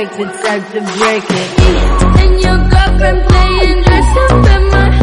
perfect, it's hard to break it. And your girlfriend playing dress up in my